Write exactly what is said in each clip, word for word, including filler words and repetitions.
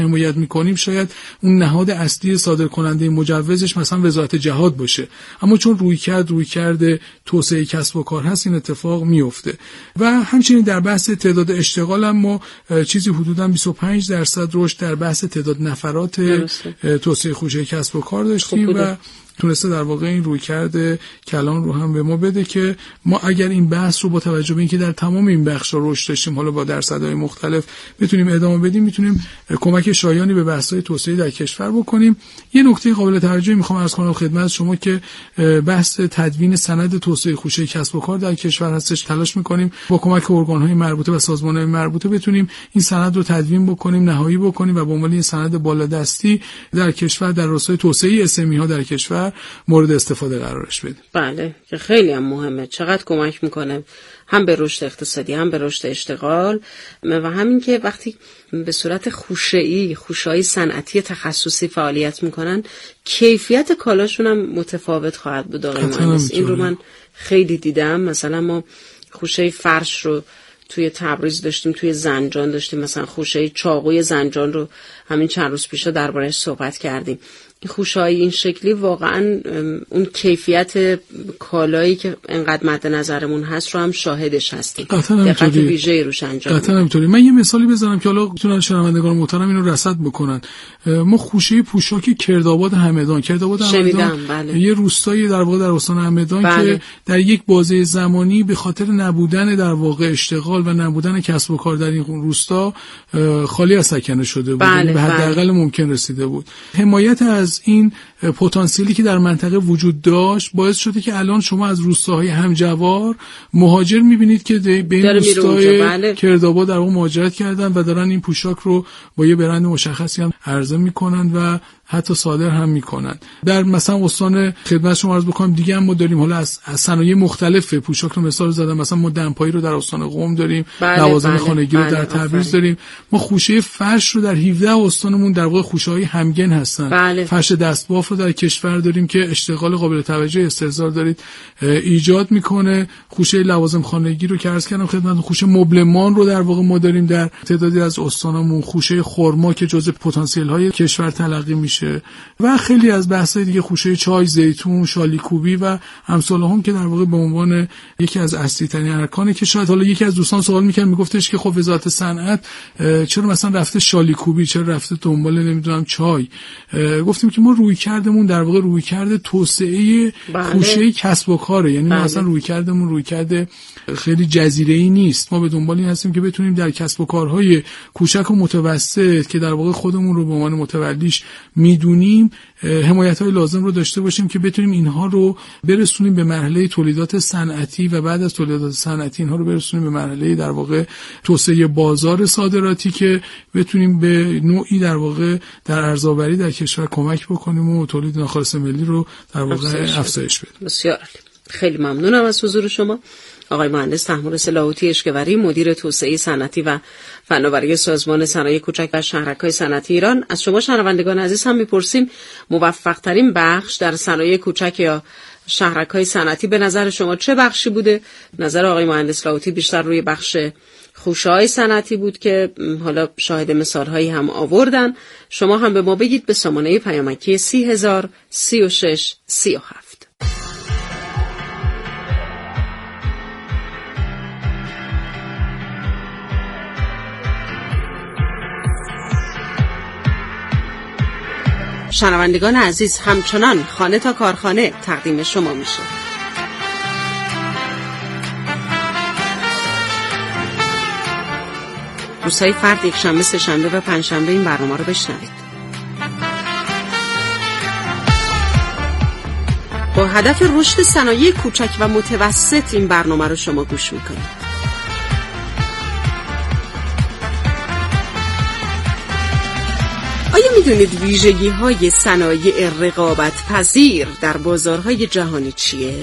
حمایت میکنیم شاید اون نهاد اصلی صادرکننده مجوزش مثلا وزارت جهاد باشه، اما چون روی کرد روی کرده توسعه کسب و کار هست این اتفاق میفته. و همچنین در بحث تعداد اشتغال هم ما چیزی حدوداً بیست و پنج درصد رشد در بحث تعداد نفرات توسعه خوشه کسب و کار داشتیم و تونسته در واقع این روی کرده کلان رو هم به ما بده که ما اگر این بحث رو با توجه به اینکه در تمام این بخش‌ها رشد داشتیم حالا با درصدهای مختلف بتونیم ادامه بدیم، میتونیم کمک شایانی به بحث‌های توسعه در کشور بکنیم. یه نکته قابل توجهی میخوام عرض کنم خدمت شما که بحث تدوین سند توسعه خوشه کسب و کار در کشور هستش. تلاش میکنیم با کمک ارگان‌های مربوطه و سازمان‌های مربوطه بتونیم این سند رو تدوین بکنیم، نهایی بکنیم و به عنوان این سند بالادستی در کشور در راستای توسعه اس‌ام‌ای‌ها در کشور مورد استفاده قرارش بده. بله که خیلی هم مهمه، چقدر کمک میکنه هم به رشد اقتصادی هم به رشد اشتغال و همین که وقتی به صورت خوشه‌ای خوشه‌ای صنعتی تخصصی فعالیت میکنن کیفیت کالاشون هم متفاوت خواهد بود. این رو من خیلی دیدم. مثلا ما خوشه فرش رو توی تبریز داشتیم، توی زنجان داشتیم، مثلا خوشه چاقوی زنجان رو همین چند روز پیش درباره‌اش صحبت کردیم. این خوشه‌های این شکلی واقعا اون کیفیت کالایی که انقدر مد نظرمون هست رو هم شاهدش هستیم. دقت ویژه‌ای روش انجام قطعاً همینطوری. من یه مثالی بزنم که حالا بتونن شنوندگان محترم اینو رصد بکنن. ما خوشه پوشاک کردآباد همدان، کردآباد همدان بله. یه روستایی در واقع در استان همدان بله. که در یک بازه زمانی به خاطر نبودن در واقع اشتغال و نبودن کسب و کار در این روستا خالی از سکنه شده بود، بله. به حداقل بله. ممکن رسیده بود. حمایت از این پتانسیلی که در منطقه وجود داشت باعث شده که الان شما از روستاهای همجوار مهاجر می‌بینید که به این روستای بله. کردآباد در واقع مهاجرت کردن و دارن این پوشاک رو با یه برند مشخصی هم عرضه می‌کنن و حتی صادر هم میکنن. در مثلا استان خدمت شما عرض بکنم دیگه هم ما داریم حالا از, از صنایع مختلف پوشاک رو مثال زدم، مثلا ما دمپایی رو در استان قم داریم، لوازم بله، خانگی بله، رو در تبریز داریم، ما خوشه فرش رو در هفده استانمون در واقع خوشه‌های همگن هستن، بله. فرش دستباف رو در کشور داریم که اشتغال قابل توجه استحضار دارید ایجاد میکنه، خوشه لوازم خانگی رو که عرض کردم خدمت، خوشه مبلمان رو در واقع ما داریم در تعدادی از استانمون، خوشه خرما که جزء پتانسیل های کشور تلقی میشه و خیلی از بحث‌های دیگه، خوشه چای، زیتون، شالیکوبی و امثال هم که در واقع به عنوان یکی از اصلی ترین ارکانی که شاید حالا یکی از دوستان سوال می‌کرد میگفتش که خب وزارت صنعت چرا مثلا رفته شالیکوبی، چرا رفته دنبال نمیدونم چای. گفتیم که ما روی کردمون در واقع روی کرده توسعه بله. خوشه کسب و کاره، یعنی بله. ما اصلا روی کردمون روی کرده خیلی جزیره‌ای نیست، ما به دنبال این هستیم که بتونیم در کسب و کارهای کوچک و متوسط که در واقع خودمون رو به عنوان متولیش میدونیم حمایت‌های لازم رو داشته باشیم که بتونیم اینها رو برسونیم به مرحله تولیدات صنعتی و بعد از تولیدات صنعتی اینها رو برسونیم به مرحله در واقع توسعه بازار صادراتی که بتونیم به نوعی در واقع در ارزآوری در کشور کمک بکنیم و تولید ناخالص ملی رو در واقع افزایش بدیم. بسیار خیلی ممنونم از حضور شما آقای مهندس طهماسب لاهوتی اشکوری، مدیر توسعه صنعتی و فناوری سازمان صنایع کوچک و شهرک‌های صنعتی ایران. از شما شنوندگان عزیز هم می‌پرسیم موفق‌ترین بخش در صنایع کوچک یا شهرک‌های صنعتی به نظر شما چه بخشی بوده؟ نظر آقای مهندس لاهوتی بیشتر روی بخش خوشه‌های صنعتی بود که حالا شاهد مثال‌هایی هم آوردن. شما هم به ما بگید به سامانه پیامکی سی هزار سی و شش سی و هفت. شنوندگان عزیز، همچنان خانه تا کارخانه تقدیم شما میشه. روزهای فرد، یک شنبه، سه شنبه و پنج شنبه این برنامه رو بشنوید. با هدف رشد صنایع کوچک و متوسط این برنامه رو شما گوش میکنید. آیا میدونید ویژگی های صنایع رقابت پذیر در بازارهای جهانی چیه؟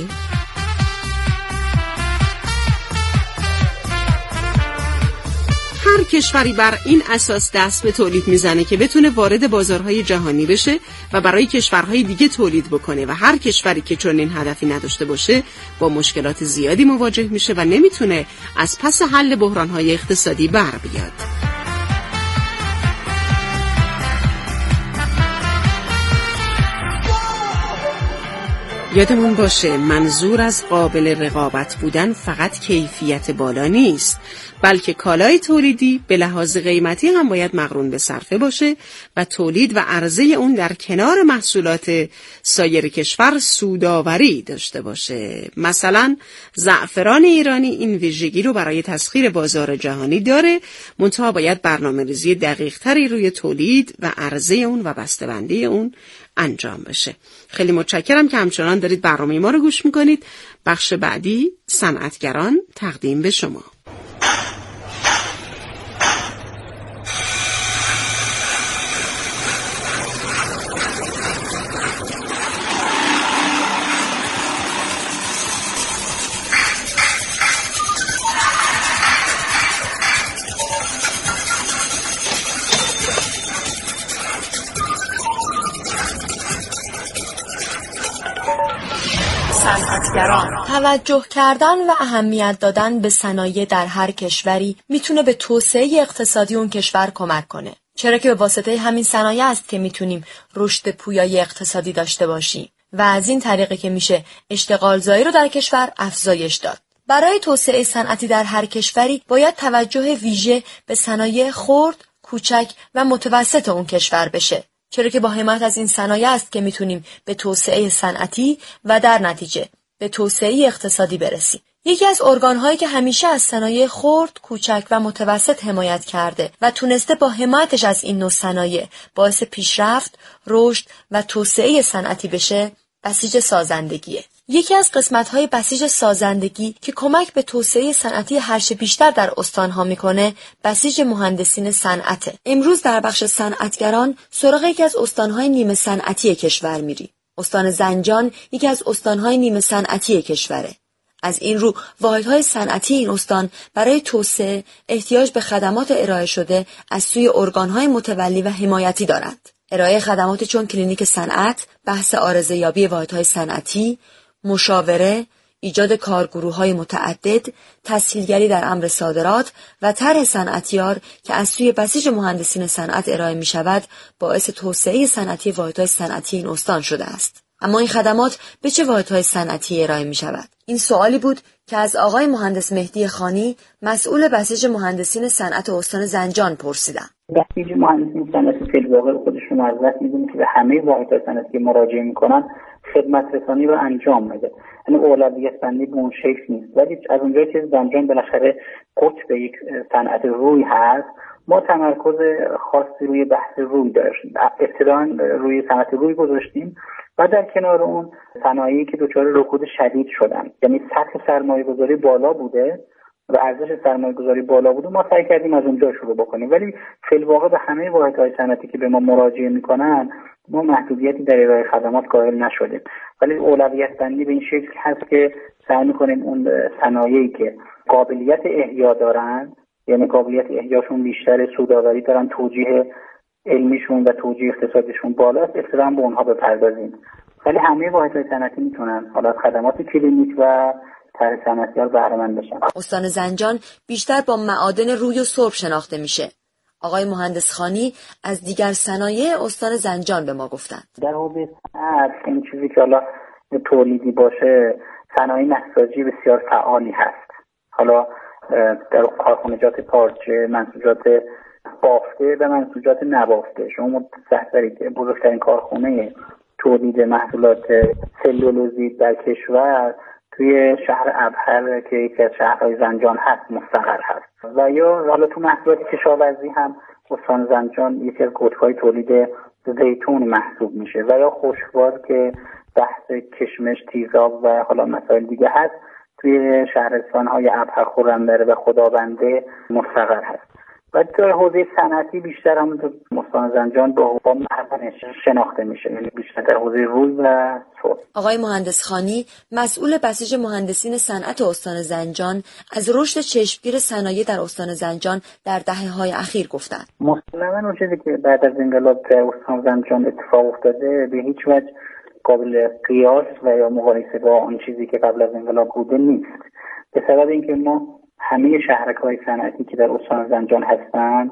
هر کشوری بر این اساس دست به تولید میزنه که بتونه وارد بازارهای جهانی بشه و برای کشورهای دیگه تولید بکنه و هر کشوری که چون این هدفی نداشته باشه با مشکلات زیادی مواجه میشه و نمیتونه از پس حل بحرانهای اقتصادی بر بیاد. یادمون باشه منظور از قابل رقابت بودن فقط کیفیت بالا نیست، بلکه کالای تولیدی به لحاظ قیمتی هم باید مقرون به صرفه باشه و تولید و عرضه اون در کنار محصولات سایر کشور سودآوری داشته باشه. مثلا زعفران ایرانی این ویژگی رو برای تسخیر بازار جهانی داره، منتها باید برنامه‌ریزی دقیق‌تری روی تولید و عرضه اون و بسته‌بندی اون انجام بشه. خیلی متشکرم که همچنان دارید برنامه ما رو گوش میکنید. بخش بعدی صنعتگران تقدیم به شما. توجه کردن و اهمیت دادن به صنایع در هر کشوری میتونه به توسعه اقتصادی اون کشور کمک کنه، چرا که به واسطه همین صنایع است که میتونیم رشد پویایی اقتصادی داشته باشیم و از این طریقه که میشه اشتغالزایی رو در کشور افزایش داد. برای توسعه صنعتی در هر کشوری باید توجه ویژه به صنایع خرد، کوچک و متوسط اون کشور بشه، چرا که با حمایت از این صنایع است که میتونیم به توسعه صنعتی و در نتیجه به توسعه اقتصادی برسیم. یکی از ارگان‌هایی که همیشه از صنایع خرد، کوچک و متوسط حمایت کرده و تونسته با حمایتش از این نوع صنایع باعث پیشرفت، رشد و توسعه صنعتی بشه، بسیج سازندگیه. یکی از قسمت‌های بسیج سازندگی که کمک به توسعه صنعتی هرچه بیشتر در استان‌ها می‌کنه، بسیج مهندسین صنعته. امروز در بخش صنعتگران سراغ یکی از استان‌های نیمه صنعتی کشور می‌ریم. استان زنجان یکی از استان‌های نیمه صنعتی کشوره. از این رو واحدهای صنعتی این استان برای توسعه احتیاج به خدمات ارائه شده از سوی ارگان‌های متولی و حمایتی دارند. ارائه خدمات چون کلینیک صنعت، بحث عارضه‌یابی واحدهای صنعتی، مشاوره، ایجاد کارگروه‌های متعدد، تسهیلگری در امر صادرات و طرح صنعتیار که از سوی بسیج مهندسین صنعت ارائه می‌شود، باعث توسعه صنعتی واحدهای صنعتی این استان شده است. اما این خدمات به چه واحدهای صنعتی ارائه می‌شود؟ این سوالی بود که از آقای مهندس مهدی خانی، مسئول بسیج مهندسین صنعت استان زنجان پرسیدم. بسیج مهندسین صنعتی فی الواقع خودشون موظف می‌دونن که به همه واحدهای صنعتی که مراجعه می‌کنن خدمت رسانی رو انجام میده. یعنی اولویت بندی به اون شکل نیست، ولی از اونجایی که زنجان بالاخره قطب یک صنعت روی هست، ما تمرکز خاصی روی بحث روی داشتیم. ابتداً روی صنعت روی گذاشتیم و در کنار اون صنایعی که دچار رکود شدید شدن، یعنی سطح سرمایه‌گذاری بالا بوده و ارزش سرمایه‌گذاری بالا بوده، ما سعی کردیم از اونجا شروع بکنیم. ولی فی الواقع به همه واحدهای صنعتی که به ما مراجعه میکنن ما محدودیتی در ارائه خدمات قائل نشدیم، ولی اولویت بندی به این شکل هست که سعی میکنیم اون صنایعی که قابلیت احیا دارن، یعنی قابلیت احیاشون بیشتر، سودآوری دارن، توجیه علمیشون و توجیه اقتصادیشون بالاست، ابتداً به اونها بپردازیم. ولی همه واحدهای صنعتی میتونن حالا خدمات کلینیک و طرح صنعتیار بهره مند بشن. استان زنجان بیشتر با معادن روی و سرب شناخته میشه. آقای مهندس خانی از دیگر صنایع استان زنجان به ما گفتند. در حوزه صنعت این چیزی که حالا تولیدی باشه، صنایع نساجی بسیار فعالی هست. حالا در کارخانجات پارچه، منسوجات بافته و منسوجات نبافته، شما مستحضرید که بزرگترین کارخانه تولید محصولات سلولوزی در کشور توی شهر ابهر که یکی از شهرهای زنجان هست مستقر هست. و یا حالا تو محصولات کشاورزی هم استان زنجان یکی از قطب‌های تولید زیتون محسوب میشه و یا خشکبار که بحث کشمش، تیزاب و حالا مسائل دیگه هست توی شهرستان‌های ابهر، خرم‌دره و خدابنده مستقر هست. و در حوزه صنعتی بیشتر هم استان زنجان با با معدن شناخته میشه، یعنی بیشتر در حوزه روی و سرب. آقای مهندس خانی، مسئول بسیج مهندسین صنعت استان زنجان، از رشد چشمگیر صنایع در استان زنجان در دهه‌های اخیر گفتند. مسلماً اون چیزی که بعد از انقلاب در استان زنجان اتفاق افتاده به هیچ وجه قابل قیاس و یا مقایسه با اون چیزی که قبل از انقلاب بوده نیست. به سبب اینکه ما همه شهرک‌های صنعتی که در استان زنجان هستن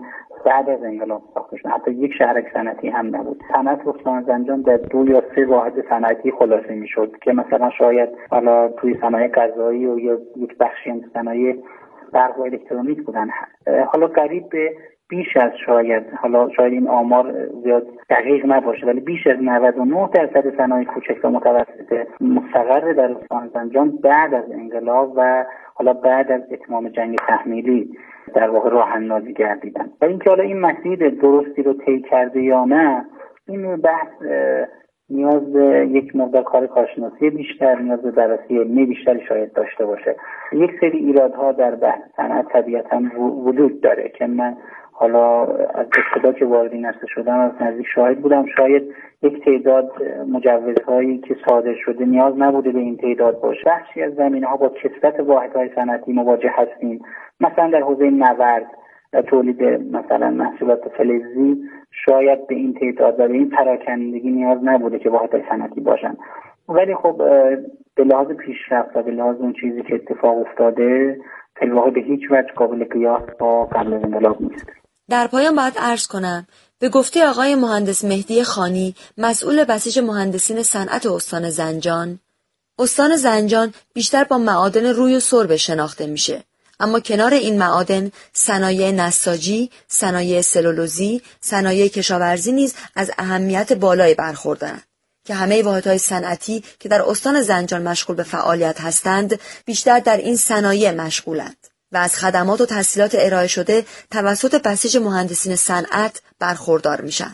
بعد از انقلاب ساخته شد. حتی یک شهرک صنعتی هم نبود. صنعت استان زنجان در دو یا سه واحد صنعتی خلاصه میشد که مثلا شاید حالا توی صنایع غذایی و یا یک بخشی از صنایع برق و الکترونیک بودن. حالا قریب به بیش از شاید حالا شاید این آمار زیاد دقیق نباشه ولی بیش از نود و نه درصد صنایع کوچک و متوسط مستقر در استان زنجان بعد از انقلاب و حالا بعد از اتمام جنگ تحمیلی در واقع راه اندازی گردیدن. و اینکه حالا این مسیر درستی رو طی کرده یا نه، این بحث نیاز به یک مقدار کار کارشناسی بیشتر، نیاز به بررسی علمی بیشتری شاید داشته باشه. یک سری ایرادها در بحث صنعت طبیعتاً وجود داره که من حالا از ابتدا که وارد این عرصه شدم از نزدیک شاهد بودم. شاید یک تعداد مجوزهایی که صادر شده نیاز نبوده به این تعداد باشه. بخشی از زمینه‌ها با کثرت واحدهای صنعتی مواجه هستیم، مثلا در حوزه نورد، تولید مثلا محصولات فلزی شاید به این تعداد و به این پراکندگی نیاز نبوده که واحدهای صنعتی باشن. ولی خب به لحاظ پیشرفت و به لحاظ اون چیزی که اتفاق افتاده فی الواقع به هیچ وجه قابل قیاس با قبل از انقلاب نیست. در پایان باید عرض کنم به گفته آقای مهندس مهدی خانی، مسئول بسیج مهندسین صنعت استان زنجان، استان زنجان بیشتر با معادن روی و سرب شناخته میشه، اما کنار این معادن صنایع نساجی، صنایع سلولوزی، صنایع کشاورزی نیز از اهمیت بالایی برخوردارند که همه واحدهای صنعتی که در استان زنجان مشغول به فعالیت هستند بیشتر در این صنایع مشغولند و از خدمات و تسهیلات ارائه شده توسط بسیج مهندسین صنعت برخوردار میشن.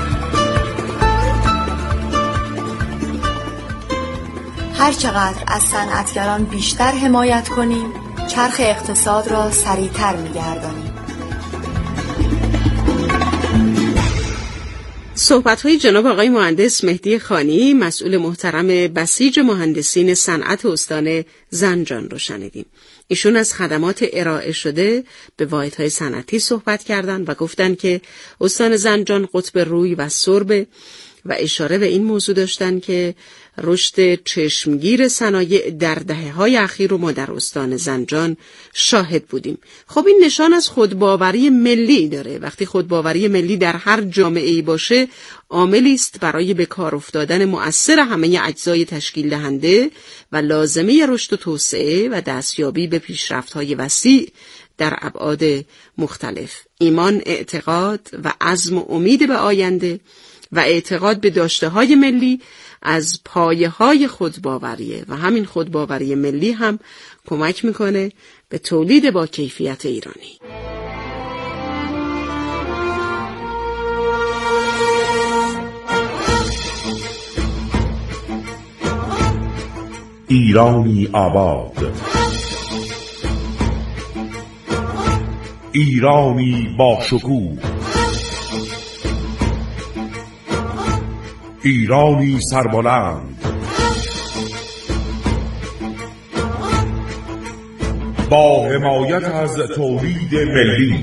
هر چقدر از صنعتگران بیشتر حمایت کنیم، چرخ اقتصاد را سریعتر می‌گردانیم. صحبت‌های جناب آقای مهندس مهدی خانی، مسئول محترم بسیج مهندسین صنعت استان زنجان رو شنیدیم. ایشون از خدمات ارائه شده به واحدهای صنعتی صحبت کردند و گفتند که استان زنجان قطب روی و سرب و اشاره به این موضوع داشتن که رشد چشمگیر صنایع در دهه‌های اخیر رو ما در استان زنجان شاهد بودیم. خب این نشان از خودباوری ملی داره. وقتی خودباوری ملی در هر جامعه‌ای باشه، عاملی است برای به کار افتادن مؤثر همه اجزای تشکیل دهنده و لازمه رشد و توسعه و دستیابی به پیشرفت‌های وسیع در ابعاد مختلف. ایمان، اعتقاد و عزم و امید به آینده و اعتقاد به داشته‌های ملی از پایه‌های خودباوریه و همین خودباوری ملی هم کمک میکنه به تولید با کیفیت ایرانی. ایرانی آباد، ایرانی با شکوه، ایرانی سربلند، با حمایت از تولید ملی.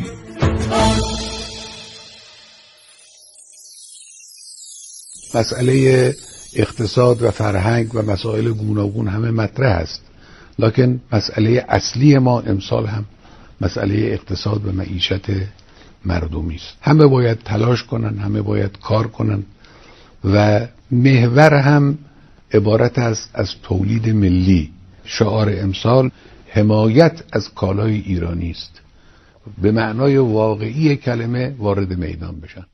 مسئله اقتصاد و فرهنگ و مسائل گوناگون همه مطرح است، لکن مسئله اصلی ما امسال هم مسئله اقتصاد و معیشت مردمی است. همه باید تلاش کنن، همه باید کار کنن و محور هم عبارت است از تولید ملی. شعار امسال حمایت از کالای ایرانی است، به معنای واقعی کلمه وارد میدان بشن.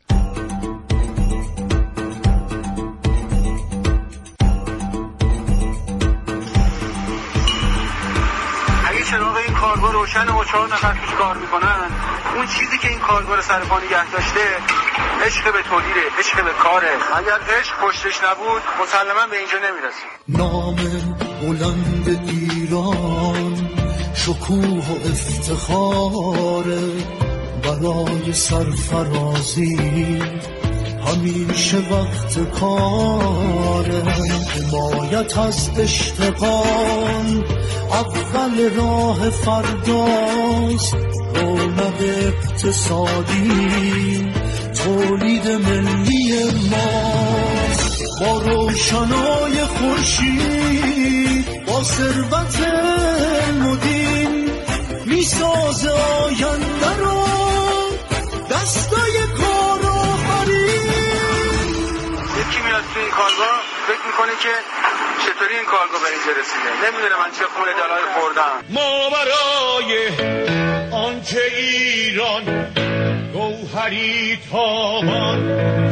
اگه چراغ این کارگاه روشن و چهار نفر توش کار میکنن، اون چیزی که این کارگاه رو سر پا نگه داشته عشق به تولیده، عشق به کاره. اگر عشق پشتش نبود مسلما به اینجا نمیرسیم. نام بلند ایران شکوه و افتخاره، برای سرفرازی همیشه وقت کاره. حمایت از اشتغال اول راه فرداست، رونق اقتصادی تولید ملی ماست. با روشنای خورشید، با ثروت مدین میسازه آینده رو، دست کارگاه فکر میکنه که چطوری این کارگاه به اینجا رسیده، نمیدونه من چه خون دلای خوردم. ما برای آنکه ایران گوهری تابان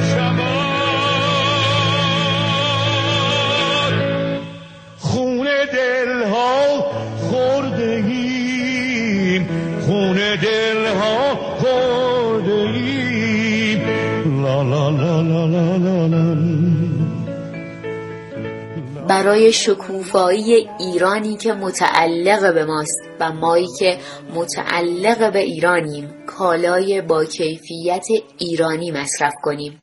شود، خون دلها خورده ایم، خون دلها خورده ایم، لا لا لا لا لا لا لا. برای شکوفایی ایرانی که متعلق به ماست و مایی که متعلق به ایرانیم کالای با کیفیت ایرانی مصرف کنیم.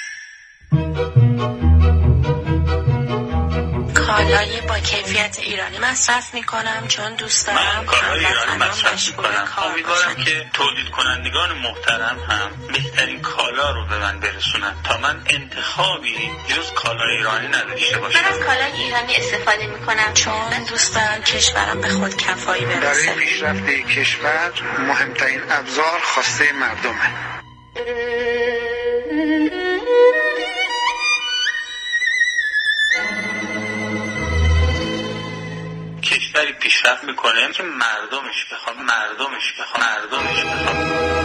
کالای با کیفیت ایرانی مصرف میکنم چون دوست دارم من کالای ایرانی مصرف میکنم. امیدوارم که تولید کنندگان محترم هم بهترین کالا رو به من برسونن تا من انتخابی جز کالای ایرانی نداشته باشم. من از کالای ایرانی استفاده میکنم چون من دوست دارم کشورم به خود کفایی برسه. برای پیشرفت کشور مهمترین ابزار خواسته مردمه. کشوری پیشرفت میکنه که مردمش بخوام مردمش بخوام مردمش بخوام.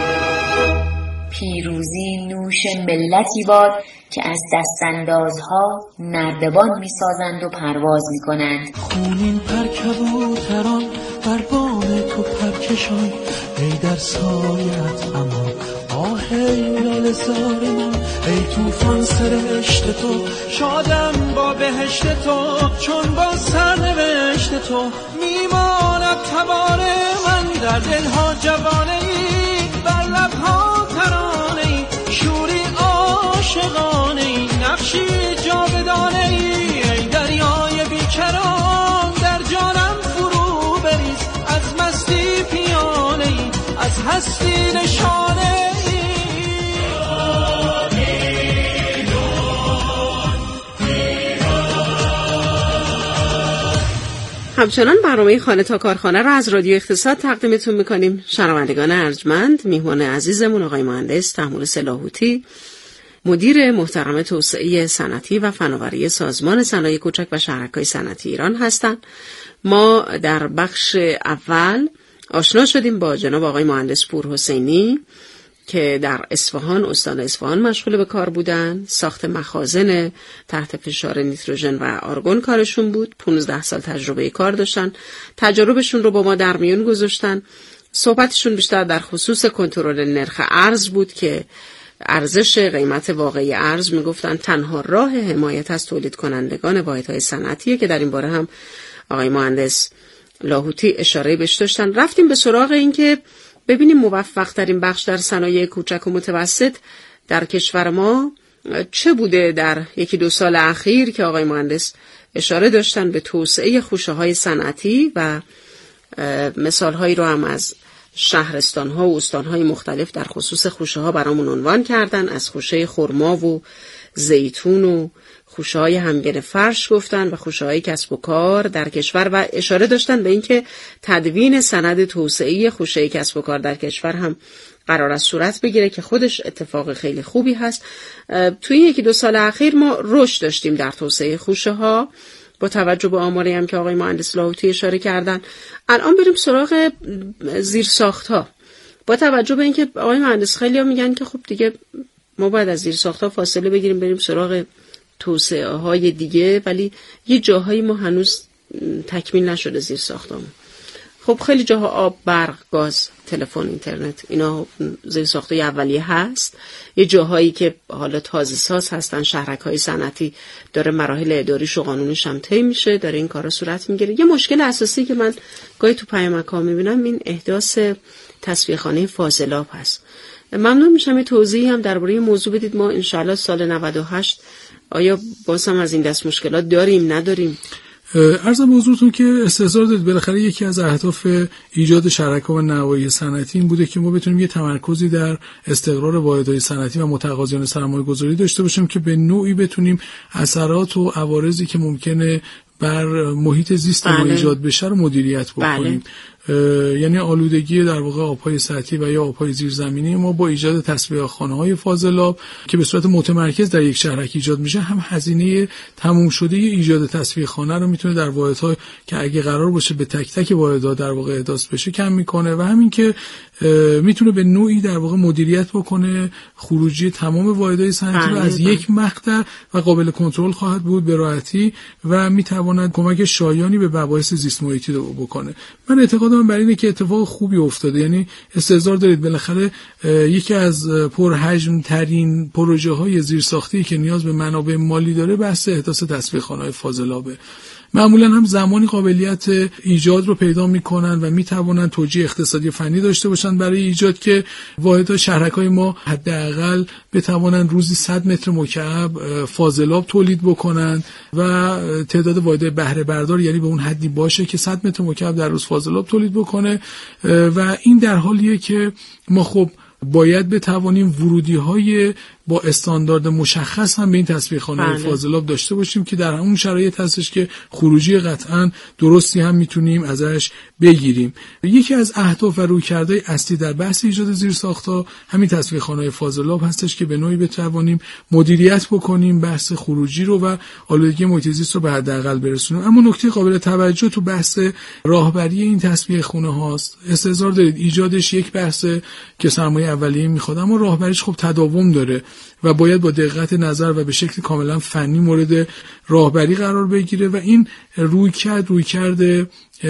پیروزی نوش ملتی باد که از دستاندازها نردبان میسازند و پرواز میکنند. خونین پر کبوتران بر بام تو پرکشان، ای در سایت امان آه ای لال زار من، ای توفان سرشت تو شادم با بهشت تو، چون با سرنوشت تو میماند تبار من، در دلها جوانه ای بر لبها ترانه ای، شوری عاشقانه ای نقشی جاودانه ای، ای دریای بیکران در جانم فرو بریز، از مستی پیانه ای از هستی نشانه ای. همچنان برنامه خانه تا کارخانه را از رادیو اقتصاد تقدیمتون میکنیم. شنوندگان ارجمند، میهمان عزیزمون آقای مهندس طهمورث لاهوتی، مدیر محترم توسعه صنعتی و فناوری سازمان صنایع کوچک و شهرک‌های صنعتی ایران هستند. ما در بخش اول آشنا شدیم با جناب آقای مهندس پورحسینی که در اصفهان، استان اصفهان مشغول به کار بودن. ساخت مخازن تحت فشار نیتروژن و آرگون کارشون بود. پانزده سال تجربه کار داشتن. تجربهشون رو با ما در میون گذاشتن. صحبتشون بیشتر در خصوص کنترل نرخ ارز بود که ارزش قیمت واقعی ارز میگفتن تنها راه حمایت از تولید کنندگان واحدهای صنعتیه که در این باره هم آقای مهندس لاهوتی اشاره بهش داشتن. رفتیم به سراغ این که ببینیم موفق ترین بخش در صنایع کوچک و متوسط در کشور ما چه بوده در یکی دو سال اخیر که آقای مهندس اشاره داشتن به توسعه خوشه‌های صنعتی و مثال‌هایی رو هم از شهرستان‌ها و استان‌های مختلف در خصوص خوشه‌ها برامون عنوان کردن. از خوشه خرما و زیتون و خوشه‌های همگن فرش گفتن و خوشه‌های کسب و کار در کشور و اشاره داشتن به اینکه تدوین سند توسعه خوشه کسب و کار در کشور هم قرار است صورت بگیره که خودش اتفاق خیلی خوبی هست. توی یکی دو سال اخیر ما رشد داشتیم در توسعه خوشه‌ها با توجه به آماری هم که آقای مهندس لاهوتی اشاره کردن. الان بریم سراغ زیرساخت‌ها. با توجه به اینکه آقای مهندس خیلی‌ها میگن که خب دیگه ما باید از زیرساخت‌ها فاصله بگیریم بریم سراغ توسعه های دیگه، ولی یه جاهایی ما هنوز تکمیل نشده زیر ساختمون. خب خیلی جاها آب، برق، گاز، تلفن، اینترنت اینا زیر ساخته اولیه هست. یه جاهایی که حالا تازه ساز هستن، شهرک‌های صنعتی داره مراحل اداریش و قانونیش هم طی میشه، داره این کارا صورت میگیره. یه مشکل اساسی که من گاهی تو پیامک‌ها میبینم این احداث تصفیه‌خانه فاضلاب هست. ممنون میشم یه توضیحی هم درباره این موضوع بدید. ما انشالله سال نود و هشت آیا باز هم از این دست مشکلات داریم نداریم؟ عرضم به حضورتون که استحضار دارید بالاخره یکی از اهداف ایجاد شرکا و نوایی صنعتی این بوده که ما بتونیم یه تمرکزی در استقرار واحدهای صنعتی و متقاضیان سرمایه‌گذاری داشته باشیم که به نوعی بتونیم اثرات و عوارضی که ممکنه بر محیط زیست ما ایجاد بشه رو مدیریت بکنیم. یعنی آلودگی در واقع آب‌های سطحی و یا آب‌های زیرزمینی ما با ایجاد تصفیه‌خانه‌های فاضلاب که به صورت متمرکز در یک شهرک ایجاد میشه، هم هزینه تموم شده ایجاد تصفیه‌خانه رو میتونه در واحدها که اگه قرار باشه به تک تک واحدها در واقع احداث بشه کم میکنه و همین که میتونه به نوعی در واقع مدیریت بکنه خروجی تمام واحدهای صنعتی رو از یک مقطع و قابل کنترل خواهد بود به راحتی و میتواند کمک شایانی به مباحث زیست محیطی رو بکنه. من اعتقاد من بر اینه که اتفاق خوبی افتاده، یعنی استحضار دارید بالاخره یکی از پرحجم ترین پروژه های زیرساختی که نیاز به منابع مالی داره بحث احداث تصفیه‌خانه‌های فاضلابه. معمولا هم زمانی قابلیت ایجاد رو پیدا میکنن و میتوانن توجیه اقتصادی فنی داشته باشن برای ایجاد که واحدها شهرک‌های ما حداقل بتوانن روزی صد متر مکعب فاضلاب تولید بکنن و تعداد واحدهای بهره بردار یعنی به اون حدی باشه که صد متر مکعب در روز فاضلاب تولید بکنه و این در حالیه که ما خب باید بتوانیم ورودی‌های با استاندارد مشخص هم به این تصفیه‌خانه‌های فاضلاب داشته باشیم که در اون شرایط هستش که خروجی قطعاً درستی هم میتونیم ازش بگیریم. یکی از اهداف و رویکردهای اصلی در بحث ایجاد زیرساخت‌ها همین تصفیه‌خانه‌های فاضلاب هستش که به نوعی بتوانیم مدیریت بکنیم بحث خروجی رو و آلودگی محیط زیست رو به حداقل برسونیم. اما نکته قابل توجه تو بحث راهبری این تصفیه‌خانه‌هاست. استحضار دارید ایجادش یک بحث که سرمایه اولیه میخواد، اما راهبریش خب تداوم داره و باید با دقت نظر و به شکل کاملا فنی مورد راهبری قرار بگیره و این رویکرد رویکرد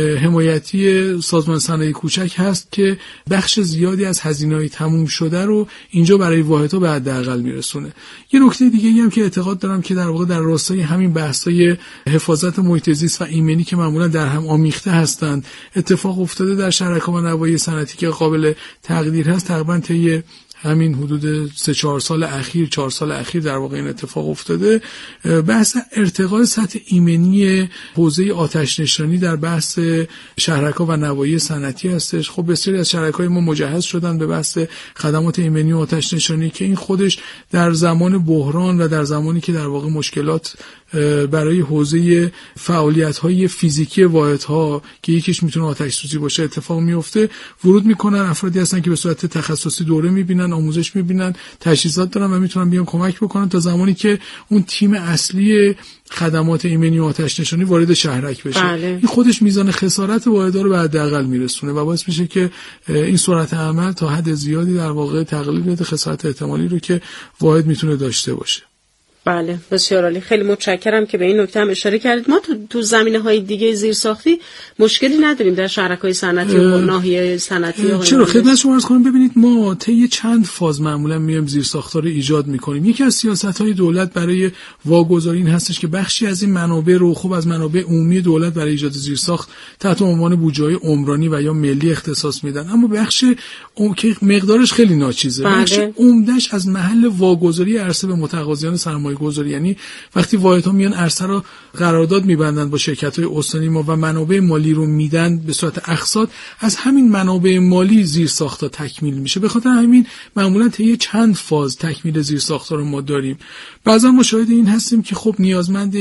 حمایتی سازمان صنایع کوچک هست که بخش زیادی از هزینه‌های تموم شده رو اینجا برای واحدها به حداقل میرسونه. یه نکته دیگه ای هم که اعتقاد دارم که در واقع در راستای همین بحث‌های حفاظت محیط زیست و ایمنی که معمولا در هم آمیخته هستند اتفاق افتاده در شرکات و نواحی صنعتی که قابل تقدیر هست. تقریبا طی همین حدود سه چهار سال اخیر چهار سال اخیر در واقع این اتفاق افتاده. بحث ارتقای سطح ایمنی حوزه آتش نشانی در بحث شهرک‌ها و نواحی صنعتی هستش. خب بسیاری از شهرک‌های ما مجهز شدن به بحث خدمات ایمنی و آتش نشانی که این خودش در زمان بحران و در زمانی که در واقع مشکلات برای حوزه فعالیت‌های فیزیکی واحدها که یکیش میتونه آتش سوزی باشه اتفاق میفته ورود میکنن. افرادی هستن که به صورت تخصصی دوره میبینن، آموزش میبینن، تجهیزات دارن و میتونن بیان کمک بکنن تا زمانی که اون تیم اصلی خدمات ایمنی و آتش نشانی وارد شهرک بشه. بله. این خودش میزان خسارت واحدها رو به حداقل میرسونه و باعث میشه که این سرعت عمل تا حد زیادی در واقع تقلیل بده خسارت احتمالی رو که واحد میتونه داشته باشه. بله بسیار عالی، خیلی متشکرم که به این نکته هم اشاره کردید. ما تو تو زمینه‌های دیگه زیرساختی مشکلی نداریم در شهرک‌های صنعتی و ناحیه صنعتی. چرا خدمت شما عرض کنم، ببینید ما طی چند فاز معمولا میایم زیرساخت‌ها رو ایجاد می‌کنیم. یکی از سیاست‌های دولت برای واگذاری این هستش که بخشی از این منابع رو خب از منابع عمومی دولت برای ایجاد زیرساخت تحت عنوان بودجه‌های عمرانی و یا ملی اختصاص میدن، اما بخش اون که مقدارش خیلی ناچیزه، بله. بخش عمده‌اش از محل واگذاری عرصه به متقاضیان سرمایه گذاری، یعنی وقتی واحدها میان عرصه رو قرارداد میبندن با شرکت‌های استانی ما و منابع مالی رو میدن به صورت اقساط، از همین منابع مالی زیرساخت‌ها تکمیل میشه. به خاطر همین معمولا طی چند فاز تکمیل زیرساخت‌ها رو ما داریم. بعضا ما شاهد این هستیم که خب نیازمند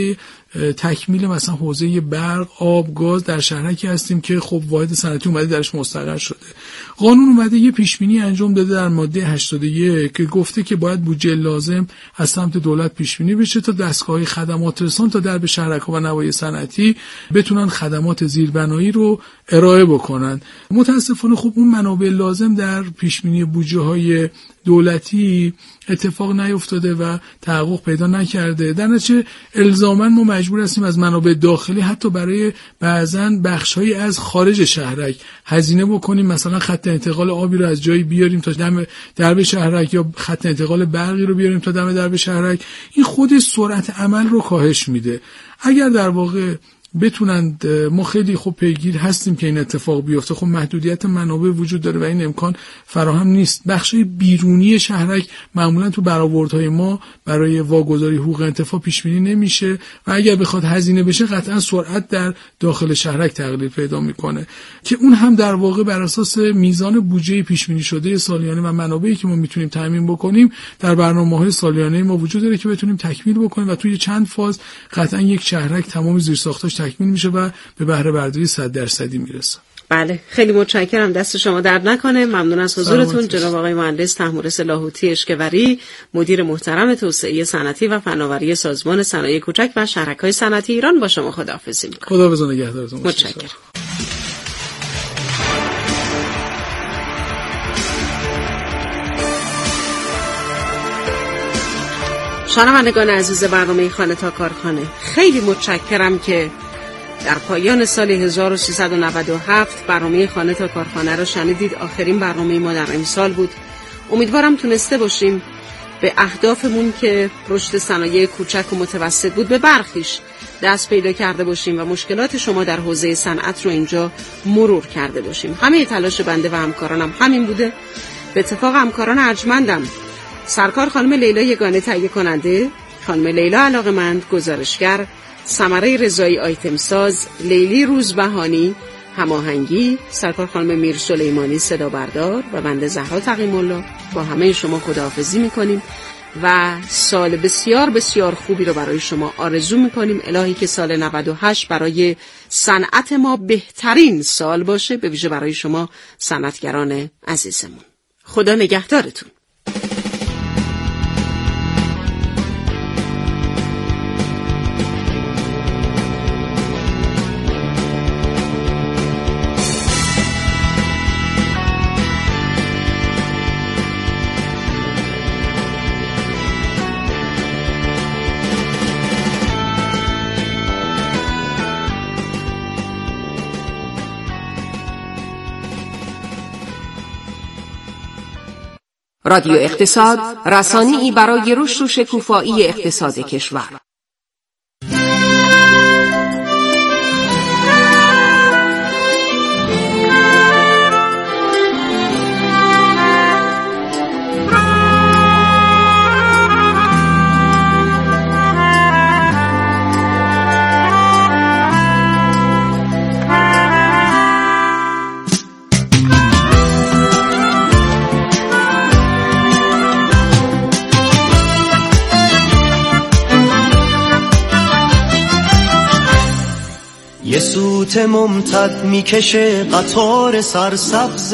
تکمیل مثلا حوزه برق، آب، گاز در شهرکی هستیم که خب واحد صنعتی اومده درش مستقر شده. قانون اومده یه پیشبینی انجام داده در ماده هشتاد و یک که گفته که باید بودجه لازم از سمت دولت پیشبینی بشه تا دستگاه‌های خدمات رسان تا در به شهرک‌ها و نواحی صنعتی بتونن خدمات زیربنایی رو ارائه بکنن. متاسفانه خب اون منابع لازم در پیشبینی بودجه‌های دولتی اتفاق نیفتاده و تحقق پیدا نکرده. در نتیجه الزاما ما مجبور هستیم از منابع داخلی حتی برای بعضن بخش‌هایی از خارج شهرک هزینه بکنیم، مثلا خط انتقال آبی رو از جایی بیاریم تا دم درب شهرک یا خط انتقال برقی رو بیاریم تا دم درب شهرک. این خود سرعت عمل رو کاهش میده. اگر در واقع بتونند، ما خیلی خوب پیگیر هستیم که این اتفاق بیفته، خب محدودیت منابع وجود داره و این امکان فراهم نیست. بخشای بیرونی شهرک معمولا تو برآوردهای ما برای واگذاری حقوق انتفاع پیش بینی نمیشه و اگر بخواد هزینه بشه قطعا سرعت در داخل شهرک تقلیل پیدا میکنه که اون هم در واقع بر اساس میزان بودجه پیش بینی شده سالیانه و منابعی که ما میتونیم تامین بکنیم در برنامه‌های سالیانه ما وجود داره که بتونیم تکمیل بکنیم و توی چند فاز قطعا یک شهرک تمام زیرساختاش تکمیل میشه و به بهره برداری صد درصدی میرسه. بله خیلی متشکرم، دست شما درد نکنه. ممنون از حضورتون جناب آقای مهندس طهمورث لاهوتی اشکوری، مدیر محترم توسعه صنعتی و فناوری سازمان صنایع کوچک و شهرک‌های صنعتی ایران. با شما خداحافظی می‌کنم. خداحافظ و نگهدارتون. متشکرم. شنوندگان عزیز برنامه خانه تا کارخانه، خیلی متشکرم که در پایان سال هزار و سیصد و نود و هفت برنامه خانه تا کارخانه را شنیدید. آخرین برنامه ما در امسال بود. امیدوارم تونسته باشیم به اهدافمون که رشد صنایع کوچک و متوسط بود به برخیش دست پیدا کرده باشیم و مشکلات شما در حوزه صنعت رو اینجا مرور کرده باشیم. همه تلاش بنده و همکارانم همین بوده. به اتفاق همکاران ارجمندم، سرکار خانم لیلا یگانه تهیه کننده، خانم لیلا علاقه‌مند گزارشگر، ثمره رضایی آیتم ساز، لیلی روزبهانی هماهنگی، سرکار خانم میر سلیمانی صدا بردار و بنده زهرا تقی‌الله با همه شما خداحافظی میکنیم و سال بسیار بسیار خوبی رو برای شما آرزو میکنیم. الهی که سال نود و هشت برای صنعت ما بهترین سال باشه، به ویژه برای شما صنعتگران عزیزمون. خدا نگهدارتون. رادیو اقتصاد، رسانه‌ای برای رشد و شکوفایی اقتصاد کشور. یه سوت ممتد میکشه قطار سرسبز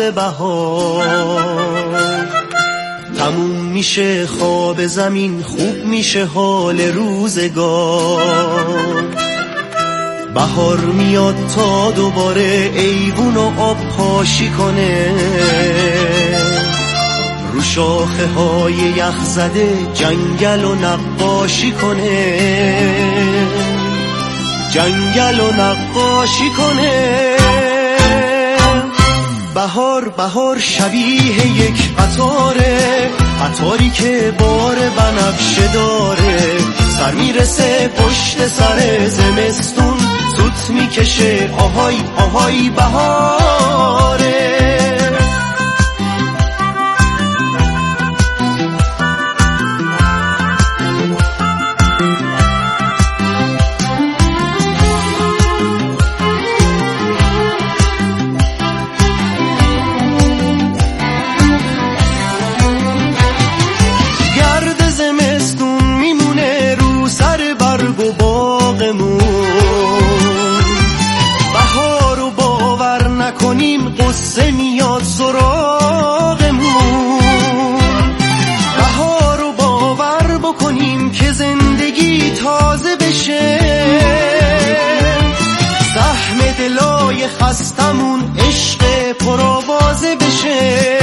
بهار، تموم میشه خواب زمین، خوب میشه حال روزگار. بهار میاد تا دوباره ایوون و آب پاشی کنه، رو شاخه های یخ زده جنگل و نقاشی کنه، جنگل و نقاشی کنه. بهار بهار شبیه یک قطاره، قطاری که بار بنفشه داره، سر میرسه پشت سر زمستون، سوت میکشه آهای آهای بهاره. قصه میاد سراغمون، بهار رو باور بکنیم که زندگی تازه بشه، زخم دلای خستمون عشق پرآوازه بشه.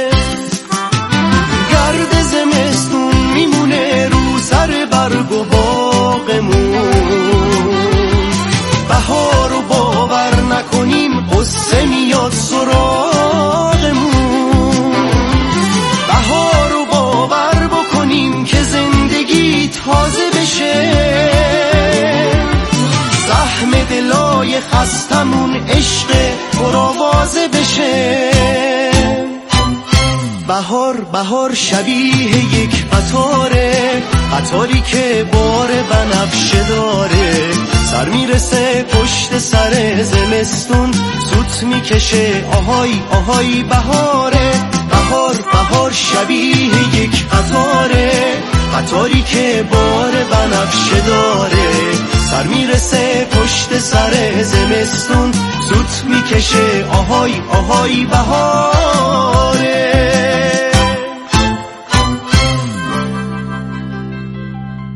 گرد زمستون میمونه رو سر برگ و باغمون، بهار رو باور نکنیم قصه میاد سراغمون، بهار رو باور بکنیم که زندگی تازه بشه، زخم دلای خستمون عشق پرآوازه بشه. بهار بهار شبیه یک قطاره، قطاری که بار بنفشه داره، سر میرسه پشت سر زمستون، سوت میکشه آهای آهای بهاره. بهار بهار شبیه یک قطاره، قطاری که بار بنفشه داره، سر میرسه پشت سر زمستون، زود میکشه آهای آهای بهاره.